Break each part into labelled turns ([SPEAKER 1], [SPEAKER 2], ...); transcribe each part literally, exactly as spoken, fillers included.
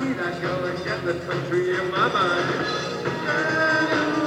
[SPEAKER 1] need, I go and get the country in my mind.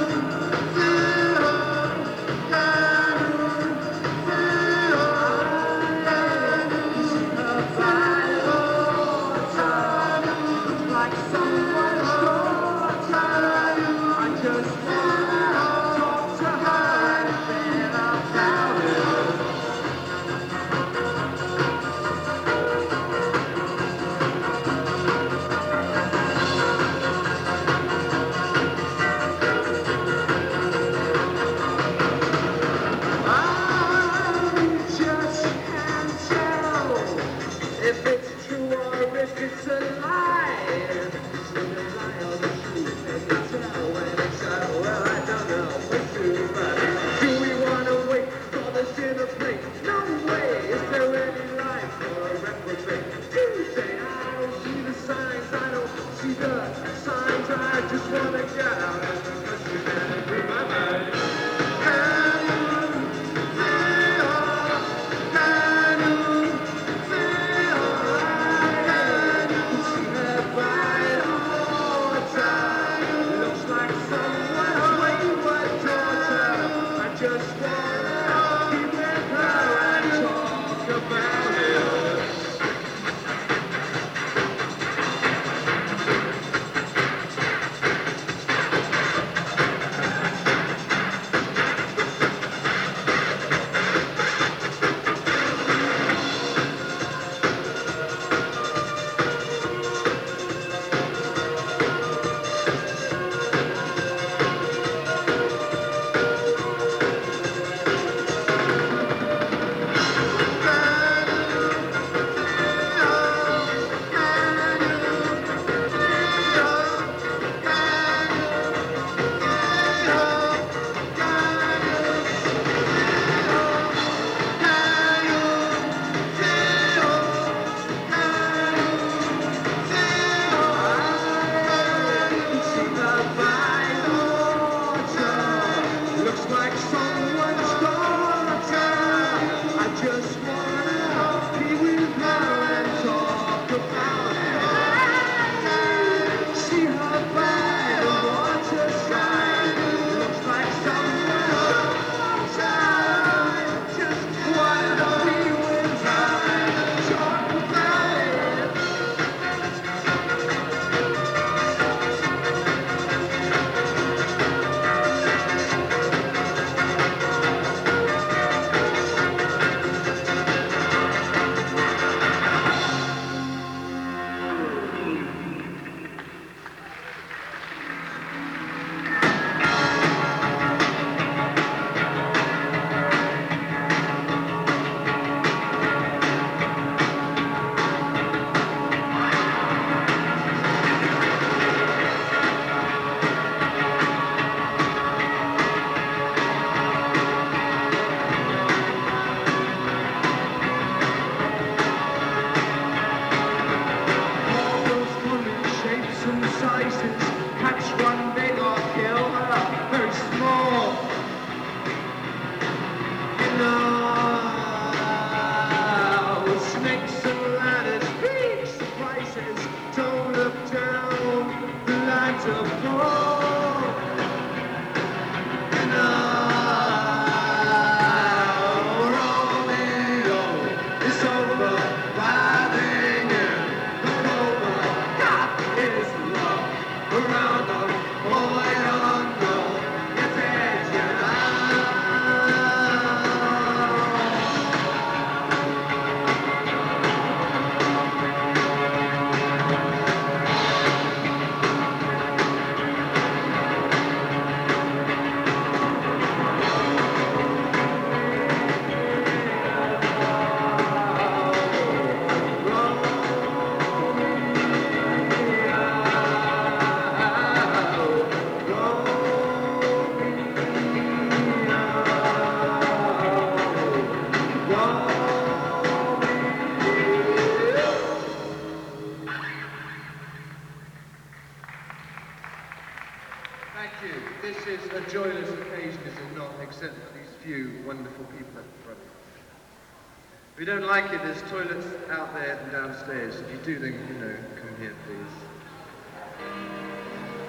[SPEAKER 1] If you don't like it, there's toilets out there and downstairs. If you do, then, you know, come here, please.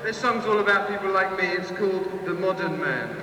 [SPEAKER 1] This song's all about people like me. It's called The Modern Man.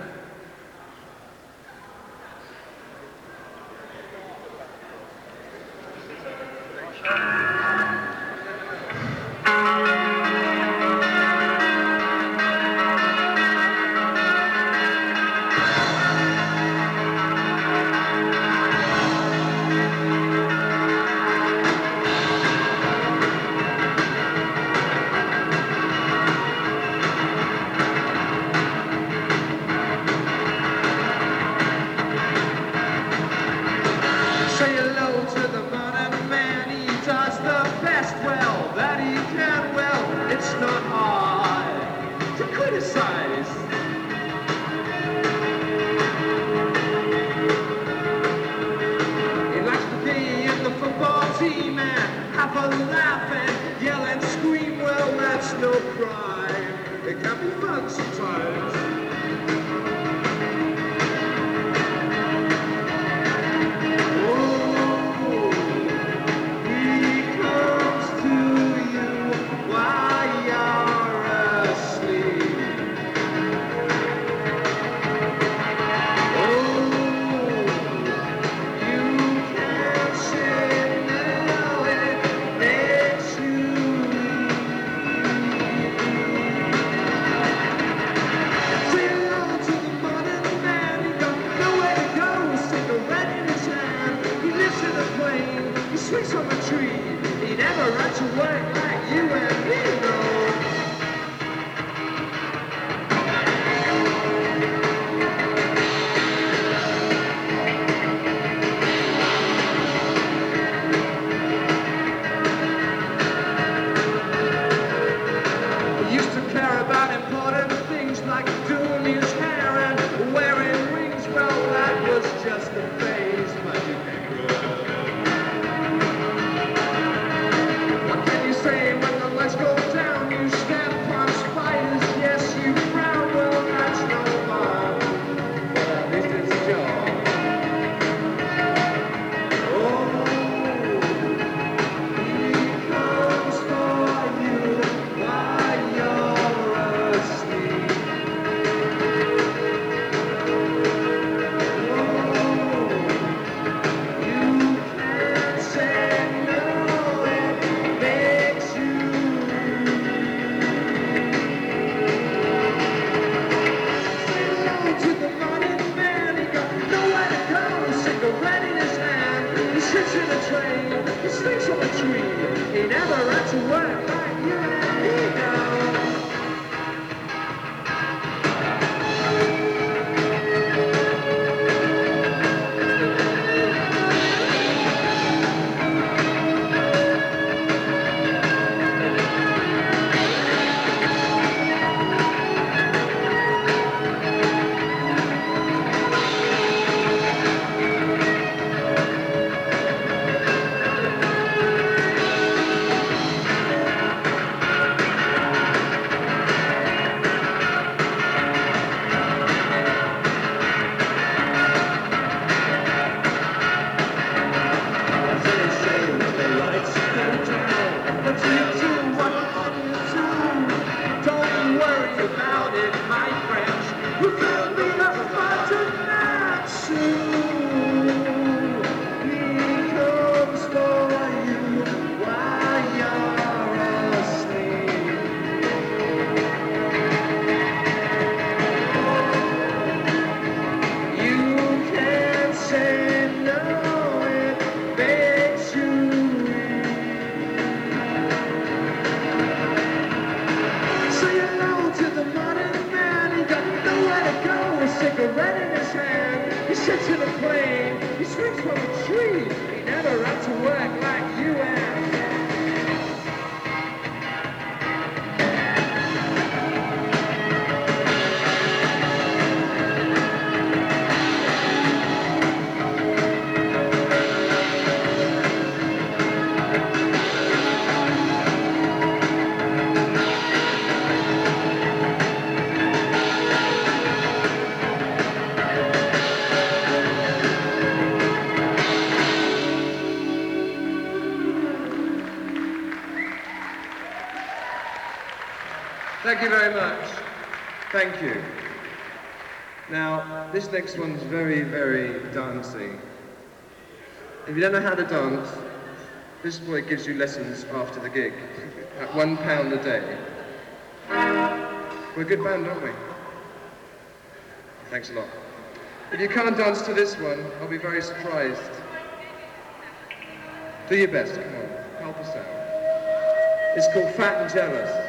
[SPEAKER 2] Thank you very much. Thank you. Now, this next one's very, very dancey. If you don't know how to dance, this boy gives you lessons after the gig at one pound a day. We're a good band, aren't we? Thanks a lot. If you can't dance to this one, I'll be very surprised. Do your best, come on, help us out. It's called Fat and Jealous.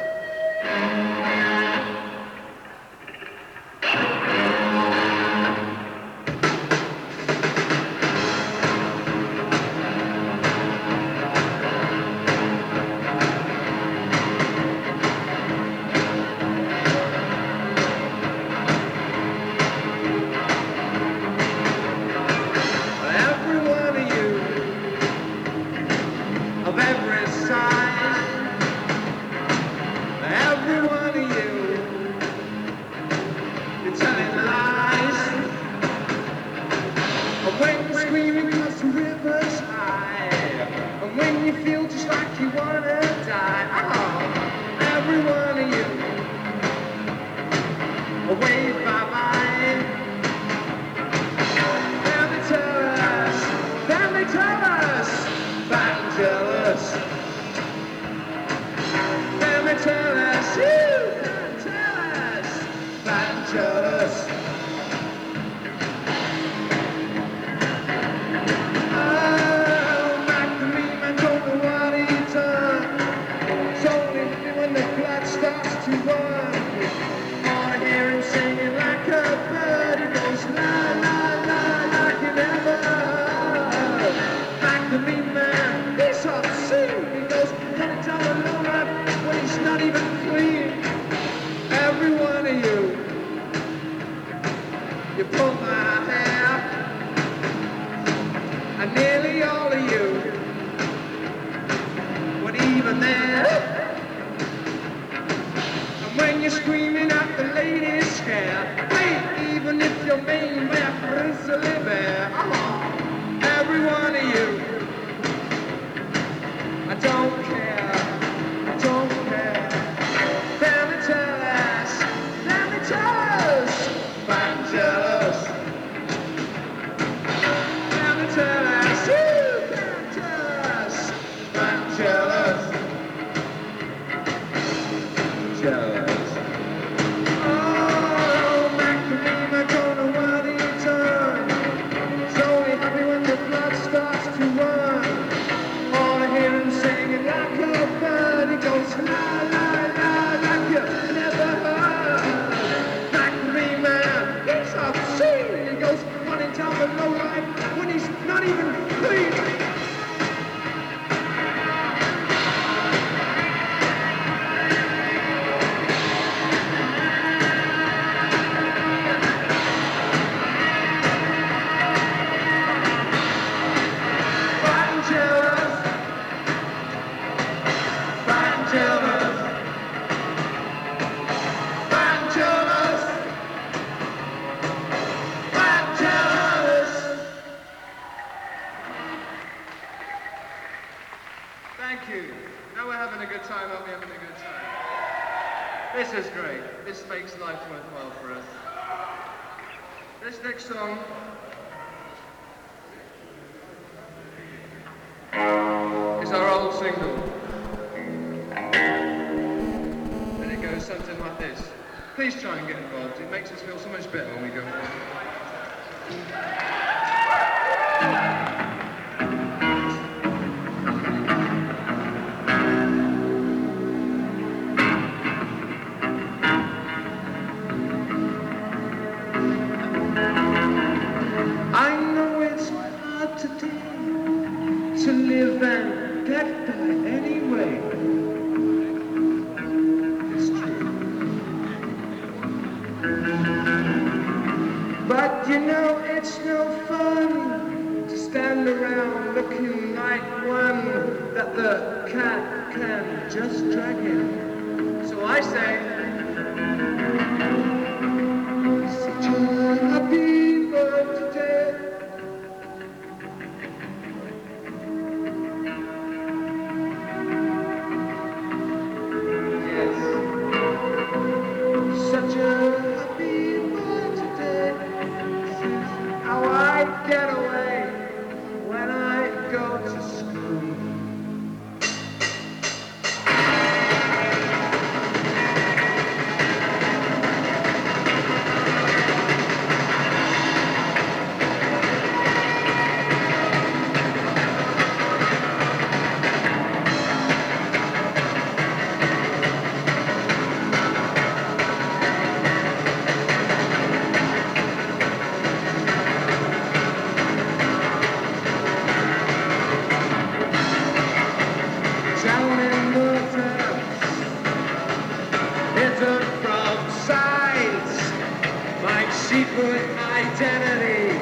[SPEAKER 2] secret identity.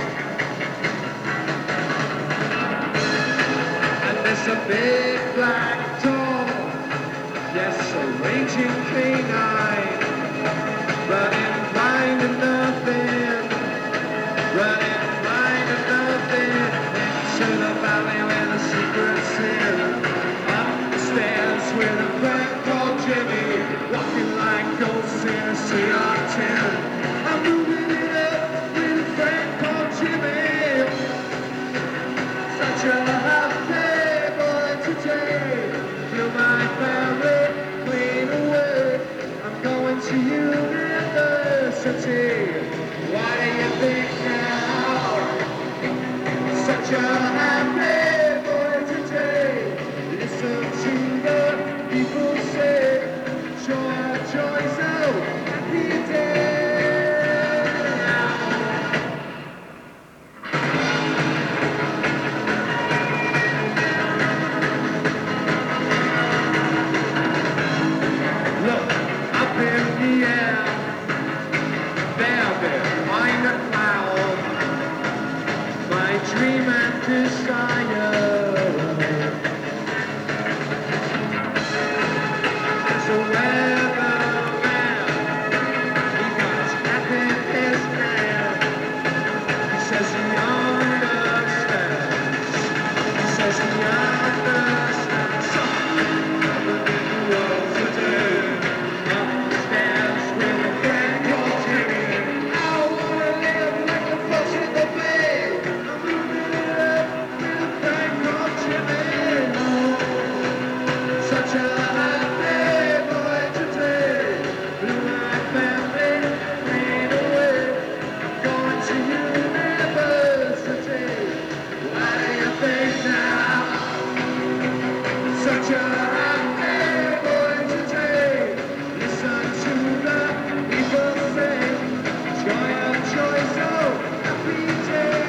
[SPEAKER 2] And there's a big black door, yes, arranging canine, running blind and nothing, running blind and nothing, into the valley where the secrets in, up the stairs with a friend called Jimmy, walking like ghosts in a sea of tin. I'm moving it up with a friend called Jimmy, such a happy boy today, feel my family clean away, I'm going to university, why do you think now, such a happy boy today, listen to the people say, joy, joy, so happy day. Look, up in the air, there behind a cloud, my dream and desire. There's a weatherman, he got hat in his hand. He says he understands. He says he understands something of the big world today. Upstairs with a friend called Jimmy. I wanna live like the folks in the bay. I'm moving it up with a friend called Jimmy. Such a happy boy today. Blew my family clean away. I'm going to university. Why do you think now? Such a happy boy today. Listen to the people say, joy of joy, so happy day.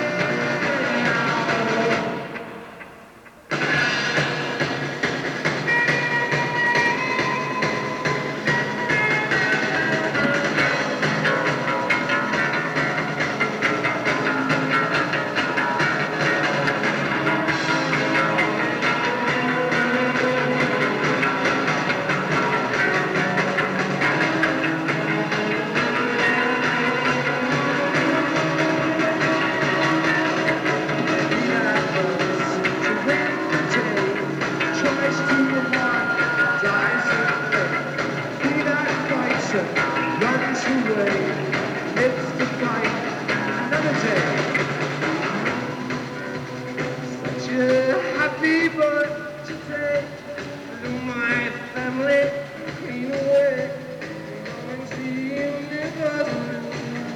[SPEAKER 2] Happy birthday to my family, clean away, going to university.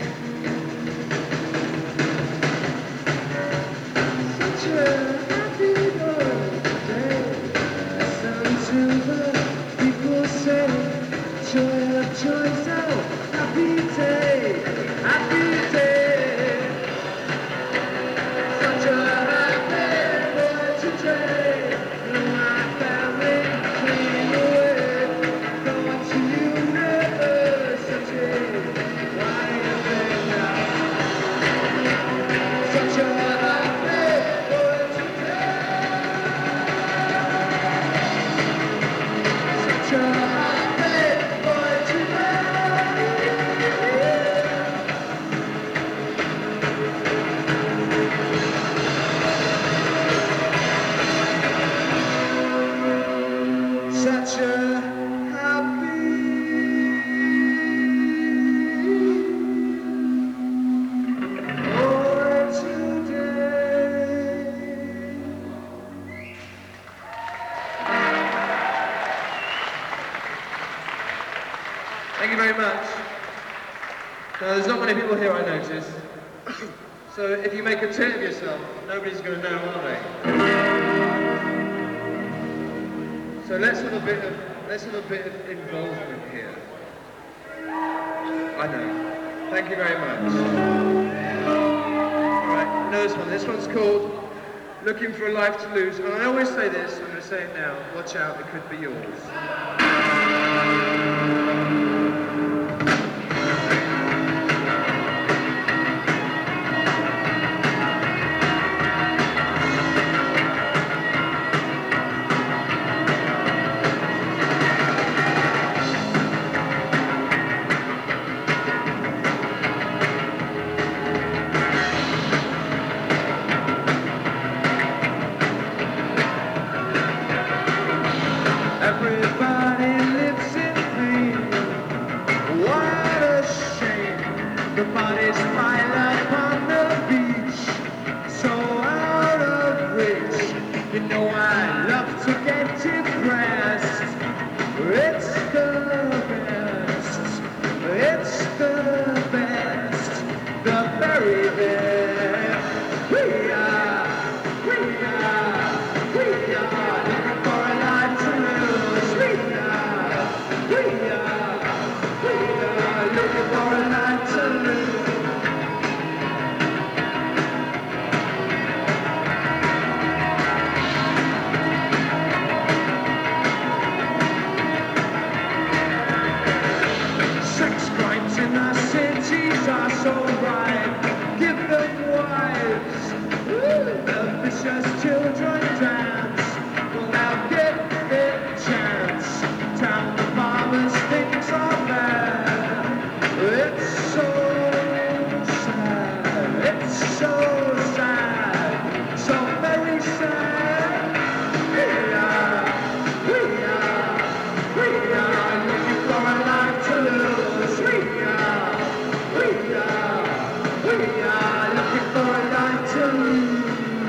[SPEAKER 2] Such a happy birthday, listen to the people say, joy of joy, so happy day, happy day. Such a happy boy today, my family clean away, going to university. Why do you think now? Such a happy boy today, such a happy boy today. Such a happy boy today. Thank you very much. Now, there's not many people here, I notice. So if you make a tit of yourself, nobody's going to know, are they? So let's have a bit of let's have a bit of involvement here. I know. Thank you very much. All right, know this one. This one's called "Looking for a Life to Lose," and I always say this. I'm going to say it now. Watch out, it could be yours.
[SPEAKER 3] The bodies pile up on the beach, so out of reach. You know I love to get depressed. It's the best, it's the best, the very best. We are, we are, we are looking for a life to lose. We are, we are, we are looking for a life to lose. Sex crimes in the cities are so ripe. Give them wives. Ooh, the vicious children dance. Well, now give it a chance. Town the farmers things are bad. It's so sad. It's so sad. So very sad. We are, we are, we are looking for a life to lose. We are, we are, we are looking for a life to lose.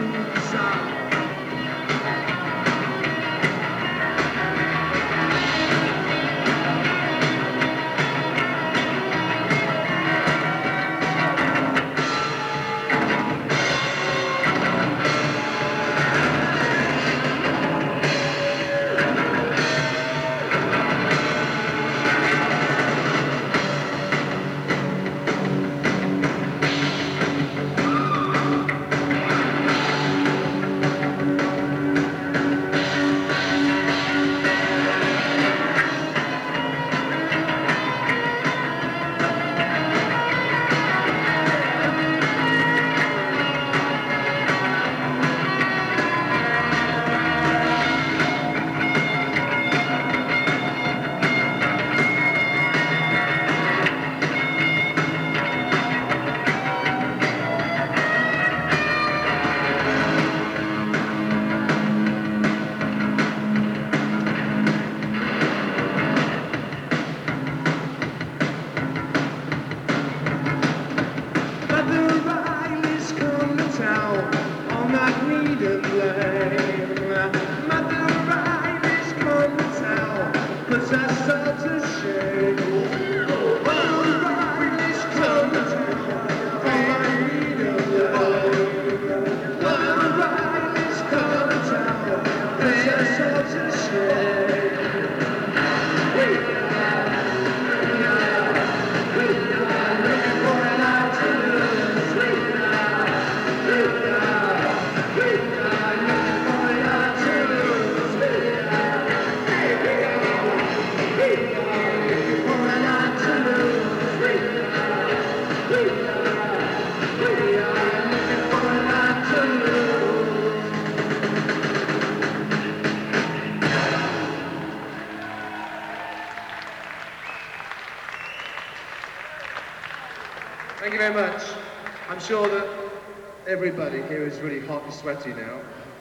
[SPEAKER 3] Thank you very much. I'm sure that everybody here is really hot and sweaty now.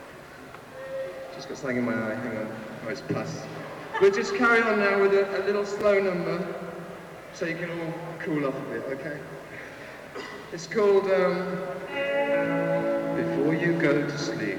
[SPEAKER 3] Just got something in my eye, hang on. Oh, it's pus. We'll just carry on now with a, a little slow number so you can all cool off a bit, okay? It's called, um, Before You Go to Sleep.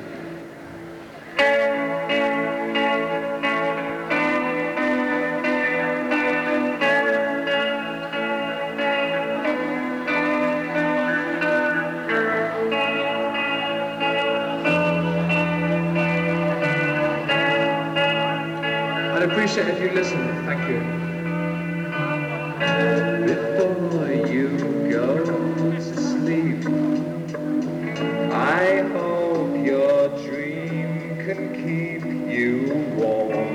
[SPEAKER 3] I'd appreciate it if you listen. Thank you. Before you go to sleep, I hope your dream can keep you warm,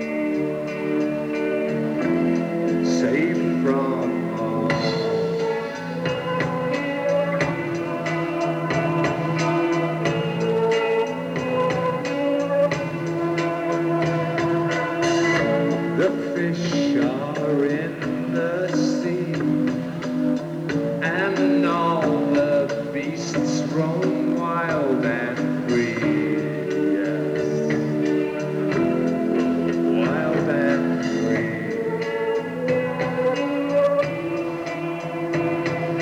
[SPEAKER 3] safe from harm. The fish are in the sea, and all the beasts roam wild and free. Yes, wild and free.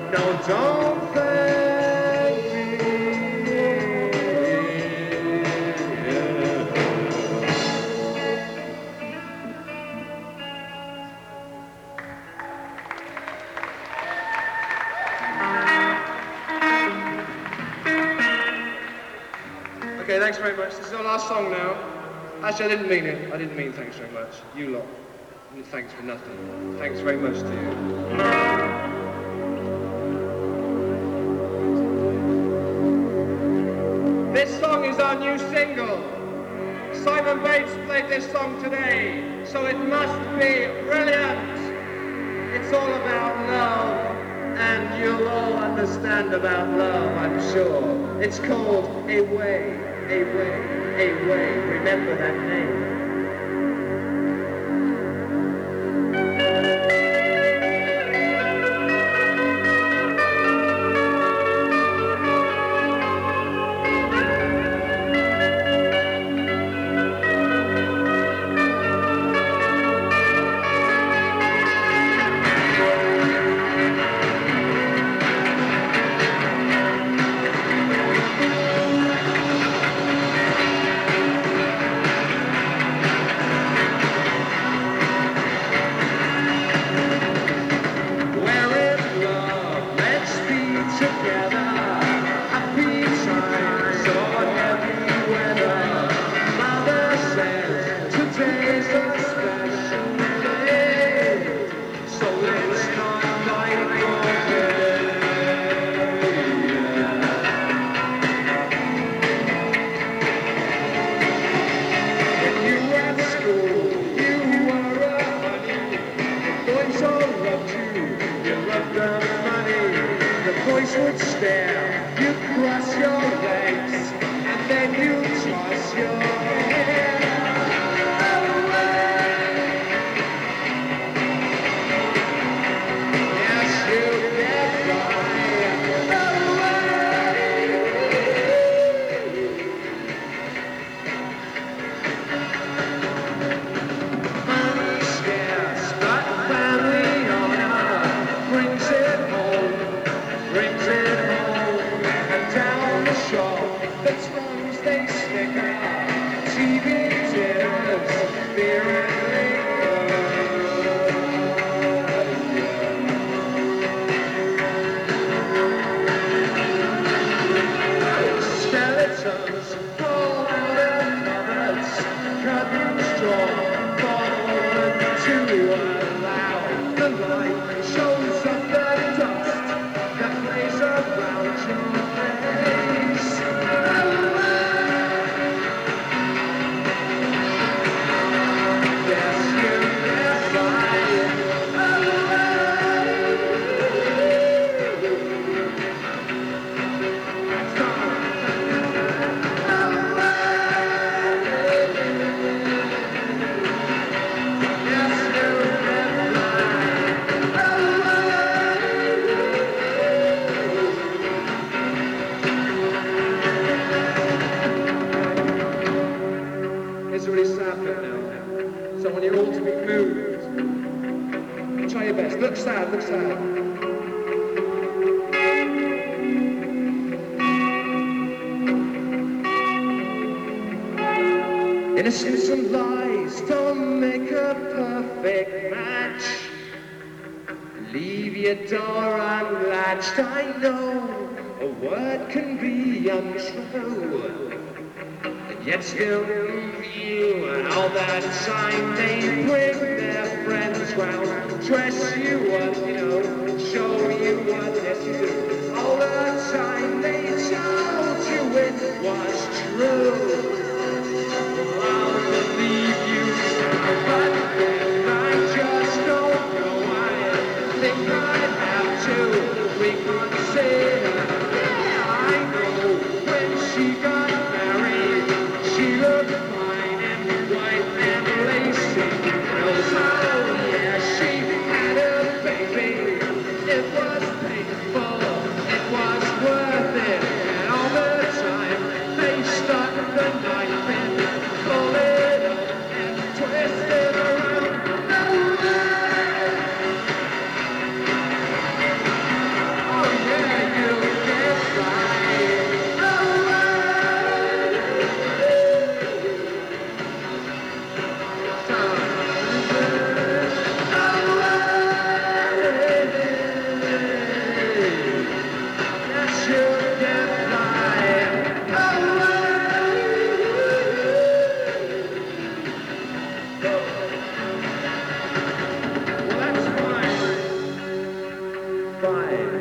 [SPEAKER 3] No, don't thank me.
[SPEAKER 2] Okay, thanks very much. This is our last song now. Actually, I didn't mean it. I didn't mean thanks very much. You lot. Thanks for nothing. Thanks very much to you. This song is our new single. Simon Bates played this song today, so it must be brilliant. It's all about love, and you'll all understand about love, I'm sure. It's called Away, Away, Away. Remember that name. Innocence and lies don't make a perfect match. Leave your door unlatched. I know a word can be untrue, and yet still you and all that time they bring their friends round, dress you up, you know, show you what they do. All the time they told you it was true. I'll believe you, but then I just don't know. I think I'd have to reconsider. Yeah, I know when she got married, she looked fine and white and lacy. Oh yeah, she had a baby. It was painful, it was worth it. And all the time they stuck the knife in. Pull it up and twist it around. No way! Oh
[SPEAKER 3] fight.